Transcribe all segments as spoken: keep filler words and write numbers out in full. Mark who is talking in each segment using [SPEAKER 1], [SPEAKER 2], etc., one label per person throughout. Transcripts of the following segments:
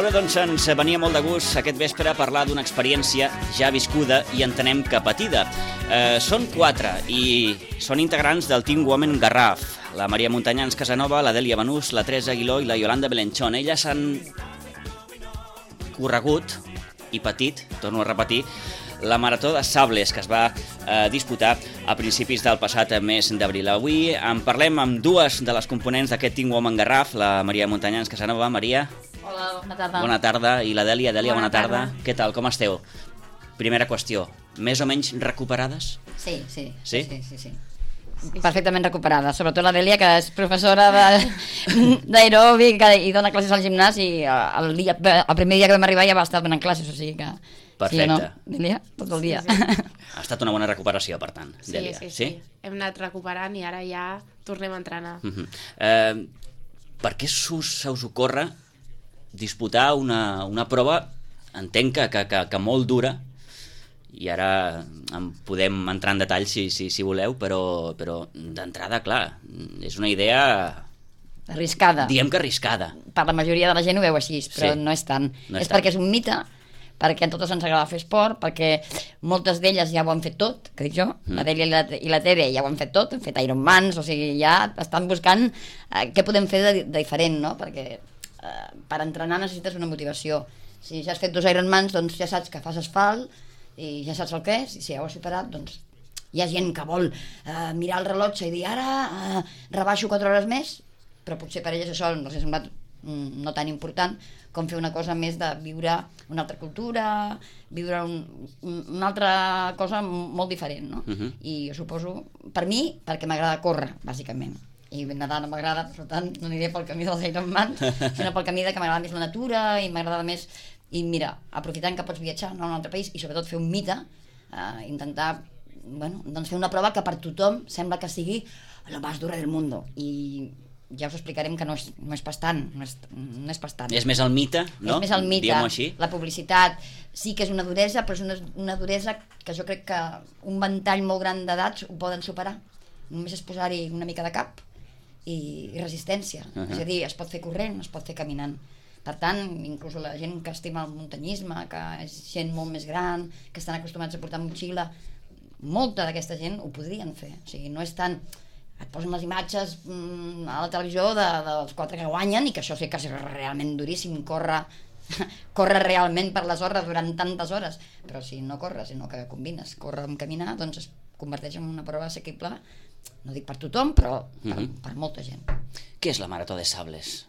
[SPEAKER 1] Bé, doncs ens venia molt de gust aquest vespre parlar d'una experiència ja viscuda i entenem que patida. Eh, són quatre i són integrants del Team Women Garraf. La Maria Montanyans Casanova, la Dèlia Banús, la Teresa Aguiló i la Yolanda Belenchón. Elles han corregut i patit, torno a repetir, la Marató de Sables, que es va eh, disputar a principis del passat mes d'abril. Avui en parlem amb dues de les components d'aquest Team Women Garraf, la Maria Montanyans Casanova. Maria.
[SPEAKER 2] Hola, bona tarda.
[SPEAKER 1] Bona tarda. I la Dèlia. Dèlia, bona,
[SPEAKER 2] bona
[SPEAKER 1] tarda.
[SPEAKER 2] tarda.
[SPEAKER 1] Què tal, com esteu? Primera qüestió, més o menys recuperades?
[SPEAKER 2] Sí, sí.
[SPEAKER 1] Sí?
[SPEAKER 2] Sí, sí, sí. Perfectament recuperada, sobretot la Dèlia, que és professora d'aeròbic i dona classes al gimnàs, i el, dia, el primer dia que vam arribar ja va estar donant classes, o sigui que...
[SPEAKER 1] Perfecte.
[SPEAKER 2] Sí, no? Dèlia, tot el dia.
[SPEAKER 3] Sí, sí.
[SPEAKER 1] Ha estat una bona recuperació, per tant,
[SPEAKER 3] Sí,
[SPEAKER 1] Dèlia.
[SPEAKER 3] sí, sí, sí. Hem anat recuperant i ara ja tornem a entrenar.
[SPEAKER 1] Uh -huh. eh, per què us, se us ocorre disputar una, una prova, entenc que, que, que, que molt dura, i ara en podem entrar en detall si, si, si voleu, però, però d'entrada, clar, és una idea...
[SPEAKER 2] Arriscada.
[SPEAKER 1] Diem que arriscada.
[SPEAKER 2] Per la majoria de la gent ho veu així, però
[SPEAKER 1] Sí.
[SPEAKER 2] no és tant.
[SPEAKER 1] No és
[SPEAKER 2] és
[SPEAKER 1] tant.
[SPEAKER 2] perquè és un mite, perquè a totes ens agrada fer esport, perquè moltes d'elles ja ho han fet tot, que dic jo,
[SPEAKER 1] Mm.
[SPEAKER 2] la Dèlia i la, i la Tere ja ho han fet tot, han fet Ironmans, o sigui, ja estan buscant eh, què podem fer de, de diferent, no? Perquè eh, per entrenar necessites una motivació. Si ja has fet dos Ironmans, doncs ja saps que fas asfalt, i ja saps el que és, i si ja ho has superat, doncs hi ha gent que vol eh, mirar el rellotge i dir ara eh, rebaixo quatre hores més, però potser per elles això els ha semblat mm, no tan important com fer una cosa més de viure una altra cultura, viure un, un, una altra cosa molt diferent, no?
[SPEAKER 1] Uh -huh.
[SPEAKER 2] I jo suposo, per mi, perquè m'agrada córrer, bàsicament. I nedar no m'agrada, per tant, no aniré pel camí dels Ironman, sinó pel camí de que m'agrada més la natura i m'agrada més... I mira, aprofitant que pots viatjar a un altre país i sobretot fer un mite, eh, intentar bueno, doncs fer una prova que per tothom sembla que sigui la més dura del món. I ja us explicarem que no és, no és pas tant, no és, no és pas tant.
[SPEAKER 1] És més el mite, no?
[SPEAKER 2] És més el mite,
[SPEAKER 1] Diguem-ho així.
[SPEAKER 2] la publicitat, sí que és una duresa, però és una, una duresa que jo crec que un ventall molt gran d'edats ho poden superar. Només és posar-hi una mica de cap i, i resistència.
[SPEAKER 1] Uh -huh.
[SPEAKER 2] És a dir, es pot fer corrent, es pot fer caminant. Per tant, inclús la gent que estima el muntanyisme, que és gent molt més gran, que estan acostumats a portar motxilla, molta d'aquesta gent ho podrien fer. O sigui, no és tant... Et posen les imatges mm, a la televisió de, dels quatre que guanyen i que això sí que és realment duríssim, córrer, córrer realment per la sorra durant tantes hores. Però si no corres, sinó que combines córrer amb caminar, doncs es converteix en una prova assequible, no dic per tothom, però per,
[SPEAKER 1] Uh-huh.
[SPEAKER 2] per molta gent.
[SPEAKER 1] Què és la Marató de Sables?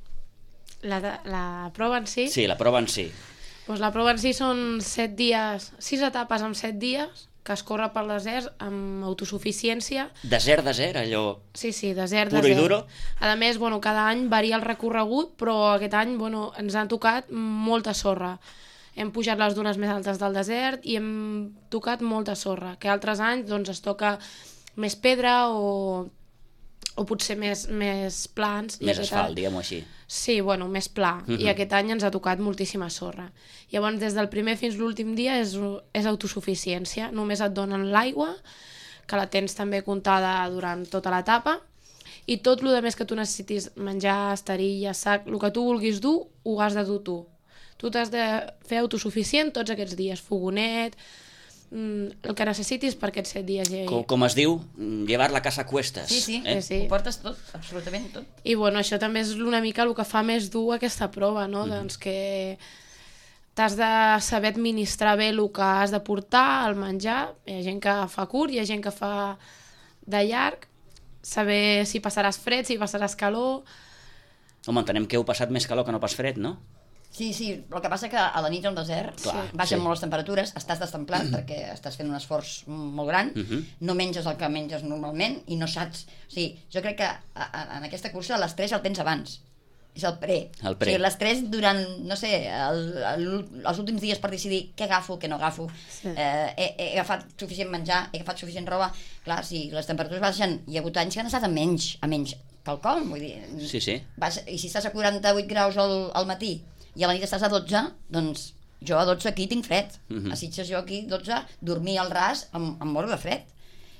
[SPEAKER 3] La, de- la prova en si,
[SPEAKER 1] Sí, la prova en si.
[SPEAKER 3] doncs la prova en si són set dies, sis etapes en set dies, que es corre per desert amb autosuficiència.
[SPEAKER 1] Desert, desert, allò...
[SPEAKER 3] Sí, sí, desert,
[SPEAKER 1] Puro
[SPEAKER 3] desert.
[SPEAKER 1] i duro?
[SPEAKER 3] A més, bueno, cada any varia el recorregut, però aquest any bueno, ens han tocat molta sorra. Hem pujat les dunes més altes del desert i hem tocat molta sorra, que altres anys doncs, es toca més pedra o, o potser més, més plans. I
[SPEAKER 1] Més
[SPEAKER 3] aquest
[SPEAKER 1] asfalt,
[SPEAKER 3] any-
[SPEAKER 1] diguem-ho així.
[SPEAKER 3] Sí, bueno, més pla.
[SPEAKER 1] Mhm.
[SPEAKER 3] I aquest any ens ha tocat moltíssima sorra. Llavors, des del primer fins l'últim dia és, és autosuficiència. Només et donen l'aigua, que la tens també comptada durant tota l'etapa, i tot el més que tu necessitis, menjar, esterilla, sac, el que tu vulguis dur, ho has de dur tu. Tu t'has de fer autosuficient tots aquests dies, fogonet, mm, el que necessitis per aquests set dies. I,
[SPEAKER 1] Com, com es diu, llevar la casa a cuestes.
[SPEAKER 2] Sí, sí,
[SPEAKER 1] Eh?
[SPEAKER 3] sí.
[SPEAKER 2] ho portes tot, absolutament tot.
[SPEAKER 3] I bueno, això també és una mica el que fa més dur aquesta prova, no? Mm-hmm. Doncs que t'has de saber administrar bé el que has de portar, el menjar. Hi ha gent que fa curt, hi ha gent que fa de llarg, saber si passaràs fred, si passaràs calor.
[SPEAKER 1] Home, entenem que heu passat més calor que no pas fred, no?
[SPEAKER 2] Sí, sí, el que passa que a la nit al desert
[SPEAKER 1] Clar,
[SPEAKER 2] baixen
[SPEAKER 1] sí.
[SPEAKER 2] molt les temperatures, estàs destemplat perquè estàs fent un esforç molt gran,
[SPEAKER 1] Mhm.
[SPEAKER 2] no menges el que menges normalment i no saps... O sigui, jo crec que a, a, en aquesta cursa l'estrès el tens abans, és el pre.
[SPEAKER 1] El pre.
[SPEAKER 2] O sigui, l'estrès durant, no sé, el, el, els últims dies per decidir què agafo, què no agafo,
[SPEAKER 3] Sí.
[SPEAKER 2] eh, he, he agafat suficient menjar, he agafat suficient roba... Clar, si les temperatures baixen, hi ha hagut anys que han estat a menys, a menys quelcom, vull dir...
[SPEAKER 1] Sí, sí.
[SPEAKER 2] Vas, i si estàs a quaranta-vuit graus al, al matí i a la nit estàs a dotze, doncs jo a dotze aquí tinc fred.
[SPEAKER 1] Mhm.
[SPEAKER 2] A Sitges jo aquí dotze, dormir al ras em, em moro de fred.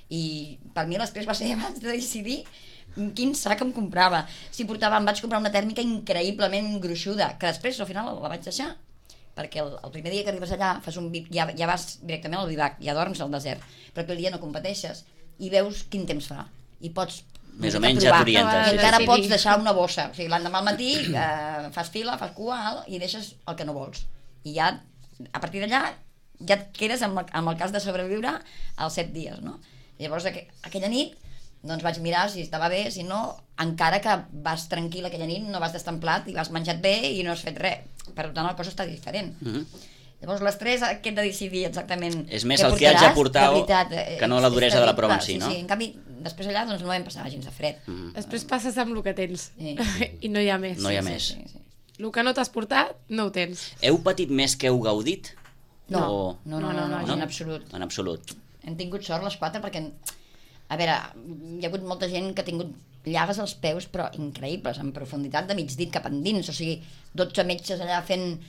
[SPEAKER 2] I per mi l'estrès va ser abans de decidir quin sac em comprava. Si portava, em vaig comprar una tèrmica increïblement gruixuda, que després al final la vaig deixar, perquè el, el primer dia que arribes allà fas un, ja, ja vas directament al bivac, ja dorms al desert, però aquell dia no competeixes i veus quin temps fa i pots
[SPEAKER 1] més o menys ja t'orientes.
[SPEAKER 2] I encara pots deixar una bossa, o sigui, l'endemà al matí eh, fas fila, fas cua i deixes el que no vols i ja, a partir d'allà ja et quedes amb el, amb el cas de sobreviure als set dies, no? Llavors aqu aquella nit doncs vaig mirar si estava bé, si no, encara que vas tranquil aquella nit, no vas destemplat i vas menjat bé i no has fet res. Per tant, la cosa està diferent. Mm -hmm. Llavors, l'estrès aquest de decidir exactament
[SPEAKER 1] és més el que haig de portar
[SPEAKER 2] veritat,
[SPEAKER 1] que no la duresa de la prova en si,
[SPEAKER 2] sí,
[SPEAKER 1] no?
[SPEAKER 2] Sí, en canvi, després allà doncs, no vam passar gens de fred.
[SPEAKER 3] Mm -hmm. Després passes amb el que tens
[SPEAKER 2] sí.
[SPEAKER 3] i no hi ha més.
[SPEAKER 1] No hi ha
[SPEAKER 2] sí,
[SPEAKER 1] més.
[SPEAKER 2] Sí, sí, sí.
[SPEAKER 3] El que no t'has portat, no ho tens.
[SPEAKER 1] Heu patit més que heu gaudit?
[SPEAKER 2] No,
[SPEAKER 1] o...
[SPEAKER 2] no, no, no, no, no, en absolut.
[SPEAKER 1] En absolut.
[SPEAKER 2] Hem tingut sort les quatre perquè... A veure, hi ha hagut molta gent que ha tingut llagues als peus, però increïbles, en profunditat de mig dit cap endins, o sigui, dotze metges allà fent,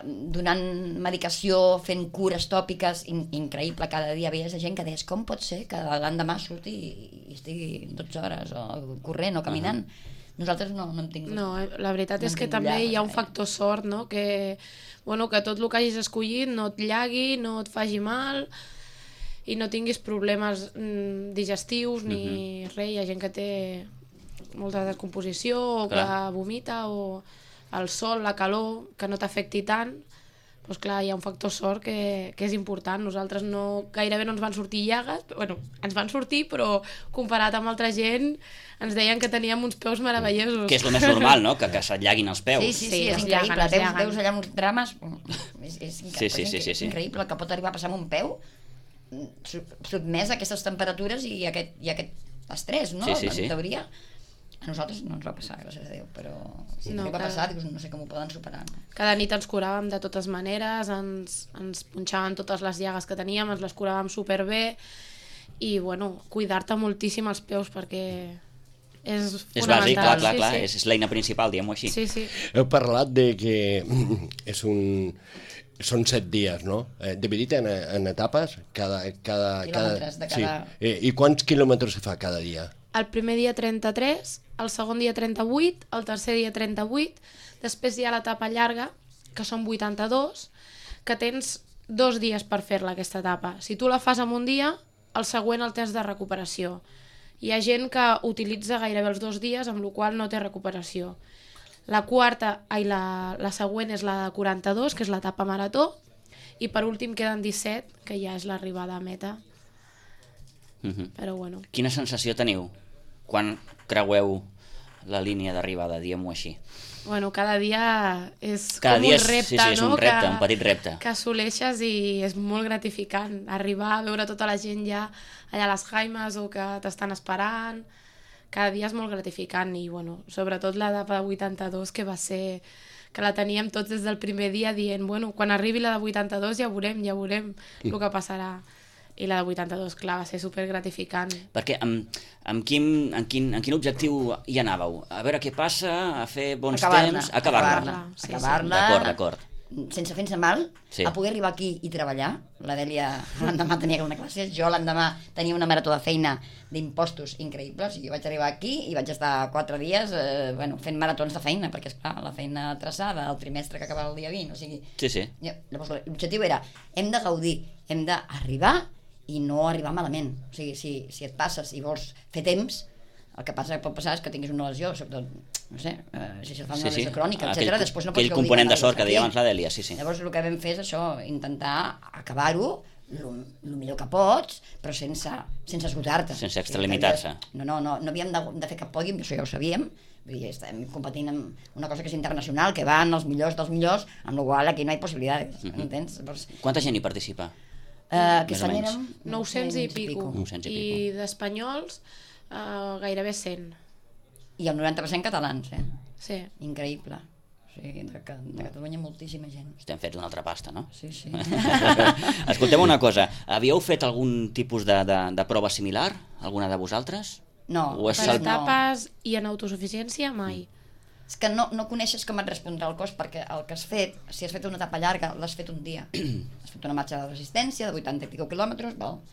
[SPEAKER 2] donant medicació, fent cures tòpiques, in, increïble, cada dia veies gent que deies, com pot ser que l'endemà surti i estigui dotze hores o corrent o caminant? Uh -huh. Nosaltres no, no hem tingut...
[SPEAKER 3] No, la veritat
[SPEAKER 2] no
[SPEAKER 3] és que també
[SPEAKER 2] llagues,
[SPEAKER 3] hi ha un
[SPEAKER 2] eh?
[SPEAKER 3] factor sort, no?, que, bueno, que tot el que hagis escollit no et llagui, no et faci mal i no tinguis problemes mm, digestius ni uh -huh. res. Hi ha gent que té molta descomposició o clar. que vomita o el sol, la calor, que no t'afecti tant. Doncs clar, hi ha un factor sort que, que és important. Nosaltres no, gairebé no ens van sortir llagues, bueno, ens van sortir, però comparat amb altra gent ens deien que teníem uns peus meravellosos.
[SPEAKER 1] Que és el més normal, no?, que, que se't llaguin els peus.
[SPEAKER 2] Sí, sí, sí,
[SPEAKER 3] Sí,
[SPEAKER 2] és
[SPEAKER 3] es
[SPEAKER 2] increïble.
[SPEAKER 3] llaguen, es
[SPEAKER 2] Veus,
[SPEAKER 3] llaguen.
[SPEAKER 2] veus allà uns drames... És, és, incre
[SPEAKER 1] Sí, sí, sí, sí,
[SPEAKER 2] és
[SPEAKER 1] sí.
[SPEAKER 2] increïble el que pot arribar a passar amb un peu sotmès a aquestes temperatures i aquest, i aquest estrès, no?
[SPEAKER 1] Sí, sí, sí.
[SPEAKER 2] En teoria, a nosaltres no ens va passar, gràcies a Déu, però si
[SPEAKER 3] No,
[SPEAKER 2] no, va
[SPEAKER 3] que-
[SPEAKER 2] passar, dius, no sé com ho poden superar. No?
[SPEAKER 3] Cada nit ens curàvem de totes maneres, ens, ens punxaven totes les llagues que teníem, ens les curàvem superbé i, bueno, cuidar-te moltíssim els peus perquè és
[SPEAKER 1] És
[SPEAKER 3] fonamental.
[SPEAKER 1] bàsic, clar, clar,
[SPEAKER 3] sí,
[SPEAKER 1] clar.
[SPEAKER 3] sí.
[SPEAKER 1] És, és l'eina principal, diguem-ho així.
[SPEAKER 3] Sí, sí.
[SPEAKER 4] Heu parlat de que és un... són set dies, no? Eh, dividit en, en etapes, cada... cada,
[SPEAKER 2] Quilòmetres de cada-
[SPEAKER 4] Sí. Eh, I quants quilòmetres se fa cada dia?
[SPEAKER 3] El primer dia trenta-tres, el segon dia trenta-vuit, el tercer dia trenta-vuit, després hi ha l'etapa llarga, que són vuitanta-dos, que tens dos dies per fer-la, aquesta etapa. Si tu la fas en un dia, el següent el tens de recuperació. Hi ha gent que utilitza gairebé els dos dies, amb la qual cosa no té recuperació. La quarta, ai, la, la següent és la de quaranta-dos, que és l'etapa marató, i per últim queden disset, que ja és l'arribada a meta.
[SPEAKER 1] Uh -huh.
[SPEAKER 3] Però bueno.
[SPEAKER 1] Quina sensació teniu quan creueu la línia d'arribada, diguem-ho així?
[SPEAKER 3] Bueno, cada dia és
[SPEAKER 1] Cada
[SPEAKER 3] com
[SPEAKER 1] dia
[SPEAKER 3] un
[SPEAKER 1] és,
[SPEAKER 3] repte,
[SPEAKER 1] sí, sí, és
[SPEAKER 3] no?
[SPEAKER 1] un repte,
[SPEAKER 3] que,
[SPEAKER 1] un petit repte.
[SPEAKER 3] Que assoleixes i és molt gratificant. Arribar a veure tota la gent ja allà a les Jaimes o que t'estan esperant. Cada dia és molt gratificant i, bueno, sobretot l'etapa de vuitanta-dos, que va ser... que la teníem tots des del primer dia dient, bueno, quan arribi la de vuitanta-dos ja veurem, ja veurem el que passarà. I la de vuitanta-dos, clar, va ser supergratificant.
[SPEAKER 1] Perquè amb, amb quin, en, quin, en quin objectiu hi anàveu? A veure què passa, a fer bons
[SPEAKER 2] Acabar-la,
[SPEAKER 1] temps... Acabar-la.
[SPEAKER 2] acabar-la,
[SPEAKER 3] Sí, sí.
[SPEAKER 2] acabar-la,
[SPEAKER 1] D'acord, d'acord.
[SPEAKER 2] sense fer-se mal,
[SPEAKER 1] Sí.
[SPEAKER 2] a poder arribar aquí i treballar. La Dèlia l'endemà tenia una classe, jo l'endemà tenia una marató de feina d'impostos increïbles, i jo vaig arribar aquí i vaig estar quatre dies eh, bueno, fent maratons de feina, perquè esclar, la feina traçada, el trimestre que acabava el dia vint, o sigui...
[SPEAKER 1] Sí, sí.
[SPEAKER 2] Llavors l'objectiu era, hem de gaudir, hem d'arribar i no arribar malament. O sigui, si, si et passes i vols fer temps, el que passa que pot passar és que tinguis una lesió, sobretot, no sé, eh, si se't fa una
[SPEAKER 1] Sí, sí.
[SPEAKER 2] lesió crònica,
[SPEAKER 1] Aquell,
[SPEAKER 2] etcètera, després no pots
[SPEAKER 1] aquell
[SPEAKER 2] gaudir
[SPEAKER 1] component de
[SPEAKER 2] gaire
[SPEAKER 1] sort que
[SPEAKER 2] d'aquí.
[SPEAKER 1] deia abans la Dèlia, sí, sí.
[SPEAKER 2] Llavors el que vam fer és això, intentar acabar-ho el millor que pots, però sense, sense esgotar-te.
[SPEAKER 1] Sense extralimitar-se.
[SPEAKER 2] No, no, no, no havíem de, de fer cap pòdium, això ja ho sabíem, vull dir, estem competint amb una cosa que és internacional, que van els millors dels millors, amb la qual cosa aquí no hi ha possibilitats, uh -huh. entens? Llavors,
[SPEAKER 1] Quanta gent hi participa?
[SPEAKER 2] Uh, aquest
[SPEAKER 1] Més o
[SPEAKER 2] any
[SPEAKER 1] menys.
[SPEAKER 2] érem
[SPEAKER 3] nou-cents i pico.
[SPEAKER 1] nou-cents i
[SPEAKER 3] I
[SPEAKER 1] pico.
[SPEAKER 3] d'espanyols, uh, gairebé cent.
[SPEAKER 2] I el noranta per cent catalans, eh?
[SPEAKER 3] Sí.
[SPEAKER 2] Increïble. O sigui, de, de Catalunya moltíssima gent.
[SPEAKER 1] Estem fets una altra pasta, no?
[SPEAKER 2] Sí, sí.
[SPEAKER 1] Escolteu una cosa, havíeu fet algun tipus de, de, de prova similar? Alguna de vosaltres?
[SPEAKER 2] No,
[SPEAKER 1] O és
[SPEAKER 3] Per
[SPEAKER 1] el-
[SPEAKER 3] etapes i en autosuficiència, mai.
[SPEAKER 2] És que no, no coneixes com et respondrà el cos, perquè el que has fet, si has fet una etapa llarga, l'has fet un dia. Has fet una marxa de resistència de vuitanta i pico quilòmetres, val?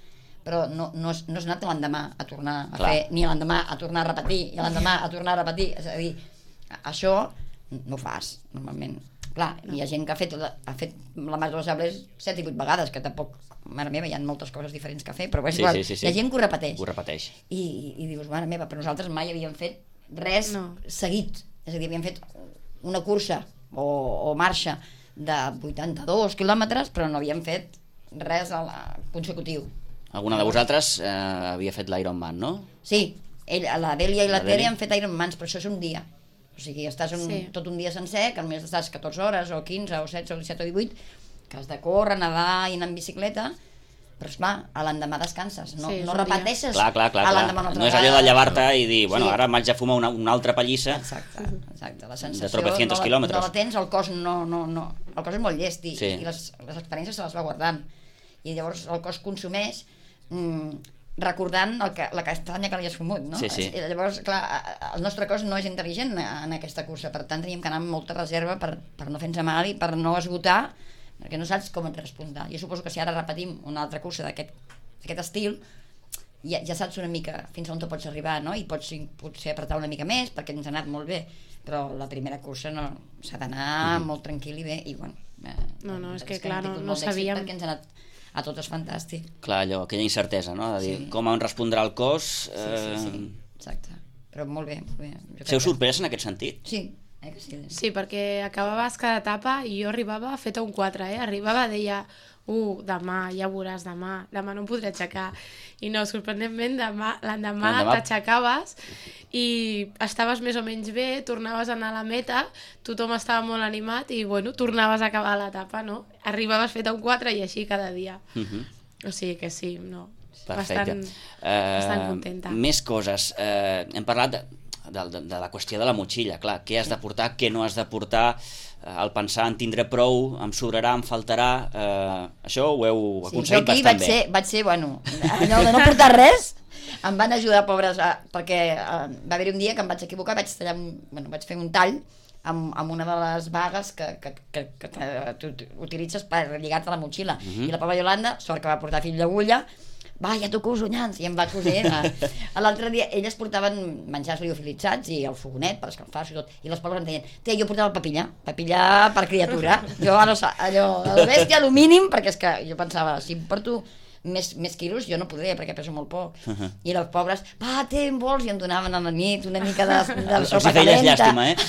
[SPEAKER 2] però no, no, has, no has anat l'endemà a tornar a
[SPEAKER 1] Clar.
[SPEAKER 2] fer, ni l'endemà a tornar a repetir, i l'endemà a tornar a repetir, és a dir, això no ho fas, normalment. Clar, no. Hi ha gent que ha fet, ha fet la Mas de les Sables set i vuit vegades, que tampoc, mare meva, hi ha moltes coses diferents que fer, però és
[SPEAKER 1] sí,
[SPEAKER 2] igual,
[SPEAKER 1] sí, sí, sí.
[SPEAKER 2] hi ha gent que ho repeteix.
[SPEAKER 1] Ho repeteix.
[SPEAKER 2] I, i dius, mare meva, però nosaltres mai havíem fet res no. seguit, és a dir, havíem fet una cursa o, o marxa de vuitanta-dos quilòmetres, però no havíem fet res a la, consecutiu.
[SPEAKER 1] Alguna de vosaltres eh, havia fet l'Ironman, no?
[SPEAKER 2] Sí, ell, la Dèlia i la,
[SPEAKER 1] La
[SPEAKER 2] Tere
[SPEAKER 1] Dèlia.
[SPEAKER 2] han fet Ironmans, però això és un dia. O sigui, estàs un, sí. tot un dia sencer, que només estàs catorze hores, o quinze, o setze, o disset, o divuit, que has de córrer, nedar i anar en bicicleta, però esclar, a l'endemà descanses, no,
[SPEAKER 3] sí,
[SPEAKER 2] no repeteixes
[SPEAKER 1] clar, clar, clar,
[SPEAKER 2] a
[SPEAKER 1] clar.
[SPEAKER 2] l'endemà una altra
[SPEAKER 1] no és allò de llevar-te i dir, bueno,
[SPEAKER 2] sí.
[SPEAKER 1] ara m'haig de fumar una, una altra pallissa.
[SPEAKER 2] Exacte, exacte. La sensació
[SPEAKER 1] de tropecientos
[SPEAKER 2] no, la,
[SPEAKER 1] quilòmetres.
[SPEAKER 2] no la tens, el cos no, no, no. El cos és molt llest i,
[SPEAKER 1] sí.
[SPEAKER 2] i les, les experiències se les va guardant. I llavors el cos consumeix mm, recordant el que, la castanya que li has fumut, no?
[SPEAKER 1] Sí, sí.
[SPEAKER 2] I llavors, clar, el nostre cos no és intel·ligent en aquesta cursa, per tant teníem que anar amb molta reserva per, per no fer-nos mal i per no esgotar, perquè no saps com et respondrà. Jo suposo que si ara repetim una altra cursa d'aquest aquest estil, ja, ja saps una mica fins on te pots arribar, no? I pots potser apretar una mica més perquè ens ha anat molt bé, però la primera cursa no, s'ha d'anar mm-hmm. molt tranquil i bé, i bueno, eh,
[SPEAKER 3] no, no, és que,
[SPEAKER 2] que
[SPEAKER 3] clar, no, no
[SPEAKER 2] sabíem
[SPEAKER 3] sabíem
[SPEAKER 2] perquè ens ha anat a totes fantàstic.
[SPEAKER 1] Clar, allò, aquella incertesa, no? De dir,
[SPEAKER 2] Sí.
[SPEAKER 1] com en respondrà el cos... Eh...
[SPEAKER 2] Sí, sí, sí, exacte, però molt bé, molt bé. Jo crec
[SPEAKER 1] Seu
[SPEAKER 2] que-
[SPEAKER 1] sorprès en aquest sentit?
[SPEAKER 2] Sí, eh, que sí.
[SPEAKER 3] Sí, perquè acabaves cada etapa i jo arribava feta un quatre, eh? Arribava, deia, uh, demà, ja veuràs, demà, demà no em podré aixecar. I no, sorprenentment, demà, l'endemà
[SPEAKER 1] L'endemà-
[SPEAKER 3] t'aixecaves i estaves més o menys bé, tornaves a anar a la meta, tothom estava molt animat i, bueno, tornaves a acabar l'etapa, no? Arribaves feta un quatre i així cada dia.
[SPEAKER 1] Uh-huh.
[SPEAKER 3] O sigui que sí, no,
[SPEAKER 1] Perfecte.
[SPEAKER 3] bastant,
[SPEAKER 1] Eh,
[SPEAKER 3] bastant contenta.
[SPEAKER 1] Més coses. Eh, hem parlat de, de, de, de la qüestió de la motxilla, clar, què has de portar, què no has de portar, eh, el pensar en tindré prou, em sobrarà, em faltarà, eh, això ho heu
[SPEAKER 2] Sí, jo
[SPEAKER 1] aconseguit
[SPEAKER 2] aquí
[SPEAKER 1] bastant
[SPEAKER 2] vaig
[SPEAKER 1] bé.
[SPEAKER 2] ser, vaig ser, bueno, allò de no portar res, em van ajudar, pobres, a, perquè uh, va haver un dia que em vaig equivocar, vaig tallar, un, bueno, vaig fer un tall amb, amb una de les vagues que, que, que, que, que tu utilitzes per lligar-te a la motxilla.
[SPEAKER 1] Mhm.
[SPEAKER 2] I la pobra Iolanda, sort que va portar fill d'agulla, va, ja t'ho coso, nyans, i em va coser. A l'altre dia, elles portaven menjars liofilitzats i el fogonet per escalfar-se i tot, i les pobres em deien, té, jo portava el papillà, papillà per criatura, jo allò, allò, la bèstia, el mínim, perquè és que jo pensava, si em porto més, més quilos, jo no podria, perquè peso molt poc. Uh -huh. I les pobres, va, té, en vols? I em donaven a la nit una mica de, de
[SPEAKER 1] Els
[SPEAKER 2] sopa
[SPEAKER 1] hi feies
[SPEAKER 2] calenta.
[SPEAKER 1] llàstima, eh?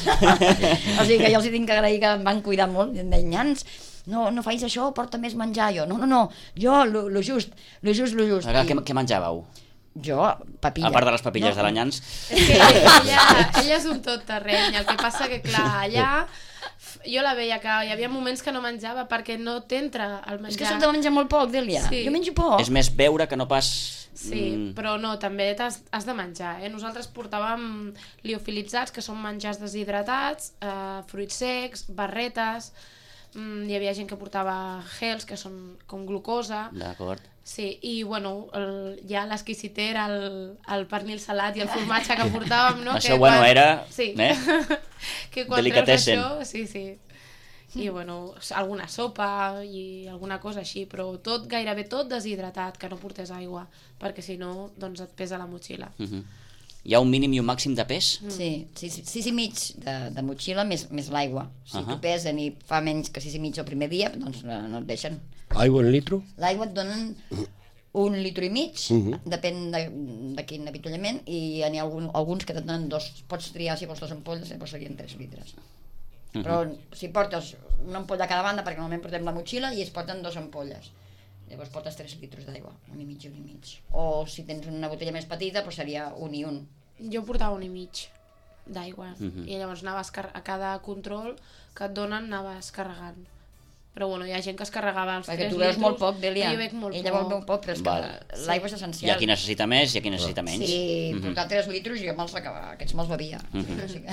[SPEAKER 2] O sigui que jo els hi tinc que agrair que em van cuidar molt, i em deien, nyans, no, no facis això, porta més menjar. Jo, no, no, no, jo, lo, lo just, lo just, lo just.
[SPEAKER 1] Ara,
[SPEAKER 2] I
[SPEAKER 1] què, què menjàveu?
[SPEAKER 2] jo, papilla.
[SPEAKER 1] A part de les papilles
[SPEAKER 2] no,
[SPEAKER 1] de l'Anyans.
[SPEAKER 3] És que ella, ella és un tot terreny, el que passa que, clar, allà jo la veia que hi havia moments que no menjava perquè no t'entra el menjar.
[SPEAKER 2] És que soc de menjar molt poc, Dèlia.
[SPEAKER 3] Sí.
[SPEAKER 2] Jo menjo poc.
[SPEAKER 1] És més beure que no pas...
[SPEAKER 3] Sí,
[SPEAKER 1] mm,
[SPEAKER 3] però no, també has, has de menjar, eh? Nosaltres portàvem liofilitzats, que són menjars deshidratats, eh, fruits secs, barretes, mm, hi havia gent que portava gels, que són com glucosa.
[SPEAKER 1] D'acord.
[SPEAKER 3] Sí, i bueno, el, ja l'exquisit era el, el pernil salat i el formatge que portàvem, no?
[SPEAKER 1] Això,
[SPEAKER 3] que
[SPEAKER 1] bueno, era,
[SPEAKER 3] Sí,
[SPEAKER 1] eh?
[SPEAKER 3] que quan treus
[SPEAKER 1] Delicatessen.
[SPEAKER 3] això, sí, sí. I bueno, alguna sopa i alguna cosa així, però tot, gairebé tot deshidratat, que no portés aigua, perquè si no, doncs et pesa la motxilla.
[SPEAKER 1] Uh -huh. Hi ha un mínim i un màxim de pes?
[SPEAKER 2] Sí, sis, sis i mig de, de motxilla més, més l'aigua. Si
[SPEAKER 1] Uh -huh.
[SPEAKER 2] tu pesen i fa menys que sis i mig el primer dia, doncs no, no et deixen.
[SPEAKER 4] Aigua en litro?
[SPEAKER 2] L'aigua et donen un litro i mig,
[SPEAKER 4] Uh -huh.
[SPEAKER 2] depèn de, de quin avituallament, i n'hi ha algun, alguns que et donen dos, pots triar si vols dues ampolles, llavors serien tres litres.
[SPEAKER 1] Uh -huh.
[SPEAKER 2] Però si portes una ampolla a cada banda, perquè normalment portem la motxilla i es porten dues ampolles, llavors portes tres litros d'aigua, un i mig i un i mig. O si tens una botella més petita, doncs seria un i un.
[SPEAKER 3] Jo portava un i mig d'aigua,
[SPEAKER 1] Uh -huh.
[SPEAKER 3] i llavors anaves car- a cada control que et donen anaves carregant. Però bueno, hi ha gent que es carregava els
[SPEAKER 2] Perquè
[SPEAKER 3] tres
[SPEAKER 2] tu veus
[SPEAKER 3] litros,
[SPEAKER 2] molt poc, Dèlia.
[SPEAKER 3] jo veig molt
[SPEAKER 2] Ella
[SPEAKER 3] poc.
[SPEAKER 2] veu molt poc, però és
[SPEAKER 1] Val.
[SPEAKER 2] que l'aigua és
[SPEAKER 1] Hi
[SPEAKER 2] essencial.
[SPEAKER 1] ha qui necessita més i hi ha qui necessita menys.
[SPEAKER 2] Sí,
[SPEAKER 1] Uh -huh.
[SPEAKER 2] portar tres litres i jo me'ls acabava, aquests me'ls bevia.
[SPEAKER 1] Uh -huh.
[SPEAKER 2] O sigui que...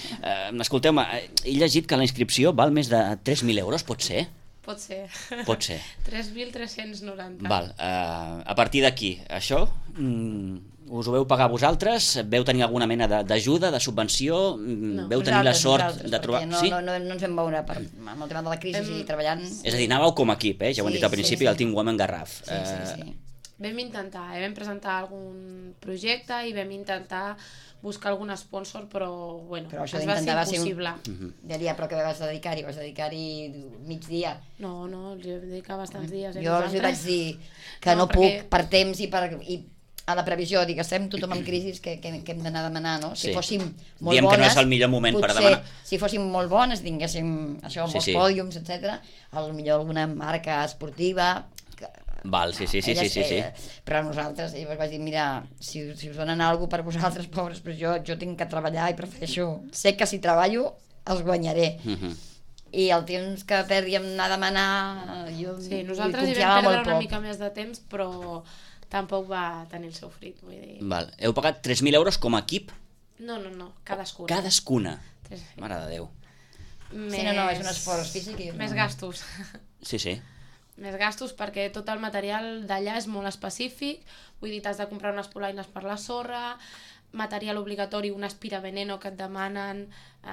[SPEAKER 1] Uh, Escolteu-me, eh, he llegit que la inscripció val més de tres mil euros, pot ser?
[SPEAKER 3] Pot ser.
[SPEAKER 1] Pot ser.
[SPEAKER 3] tres mil tres-cents noranta.
[SPEAKER 1] Val, uh, a partir d'aquí, això, mm, us ho veu pagar vosaltres? Veu tenir alguna mena de- d'ajuda, de subvenció?
[SPEAKER 3] No.
[SPEAKER 1] Veu tenir la
[SPEAKER 2] Nosaltres,
[SPEAKER 1] sort
[SPEAKER 2] nosaltres,
[SPEAKER 1] de trobar...
[SPEAKER 2] perquè No,
[SPEAKER 1] sí?
[SPEAKER 2] no, no, no ens vam veure per, amb el tema de la crisi
[SPEAKER 3] Hem-
[SPEAKER 2] i treballant.
[SPEAKER 1] És a dir, anàveu com a equip, eh? Ja ho hem
[SPEAKER 2] Sí,
[SPEAKER 1] dit al
[SPEAKER 2] sí,
[SPEAKER 1] principi,
[SPEAKER 2] sí.
[SPEAKER 1] el Team Women Garraf.
[SPEAKER 2] Sí, sí, sí.
[SPEAKER 3] Vam intentar, eh? vam presentar algun projecte i vam intentar buscar algun sponsor, però, bueno,
[SPEAKER 2] Però això
[SPEAKER 3] es va ser
[SPEAKER 2] d'intentar va ser un-
[SPEAKER 3] impossible.
[SPEAKER 1] Mhm.
[SPEAKER 2] Delia, però què vas dedicar-hi? Vas dedicar-hi migdia?
[SPEAKER 3] No, no, els vam dedicar bastants dies. Eh,
[SPEAKER 2] Jo els hi vaig
[SPEAKER 3] nosaltres.
[SPEAKER 2] dir que no,
[SPEAKER 3] No, perquè-
[SPEAKER 2] puc per temps i per... I a la previsió, dic, estem tothom en crisi, que, que, que hem d'anar a demanar, no? Si
[SPEAKER 1] Sí.
[SPEAKER 2] fóssim molt
[SPEAKER 1] Diem que
[SPEAKER 2] bones...
[SPEAKER 1] no és el millor moment per
[SPEAKER 2] potser,
[SPEAKER 1] demanar.
[SPEAKER 2] Si fóssim molt bones, tinguéssim això,
[SPEAKER 1] Sí,
[SPEAKER 2] molts
[SPEAKER 1] sí.
[SPEAKER 2] pòdiums, etcètera, potser alguna marca esportiva... que-
[SPEAKER 1] Val, sí, sí, sí, sí, sí, sí.
[SPEAKER 2] Eh, però nosaltres, i vaig dir, mira, si, si us donen alguna cosa per vosaltres, pobres, però jo, jo tinc que treballar i prefereixo... Sé que si treballo els guanyaré.
[SPEAKER 1] Mhm.
[SPEAKER 2] I el temps que perdíem anar a demanar, jo
[SPEAKER 3] Sí, nosaltres hi
[SPEAKER 2] confiava
[SPEAKER 3] vam perdre
[SPEAKER 2] molt
[SPEAKER 3] una
[SPEAKER 2] poc.
[SPEAKER 3] mica més de temps, però tampoc va tenir el seu fruit. Vull dir...
[SPEAKER 1] Val. Heu pagat tres mil euros com a equip?
[SPEAKER 3] No, no, no, cadascuna.
[SPEAKER 1] Cadascuna.
[SPEAKER 3] Tres-
[SPEAKER 1] Mare de Déu.
[SPEAKER 3] Més...
[SPEAKER 2] Sí, no, no, és un esforç físic i...
[SPEAKER 3] Més gastos.
[SPEAKER 1] Sí, sí.
[SPEAKER 3] Més gastos perquè tot el material d'allà és molt específic, vull dir, t'has de comprar unes polaines per la sorra, material obligatori, un aspiraveneno que et demanen,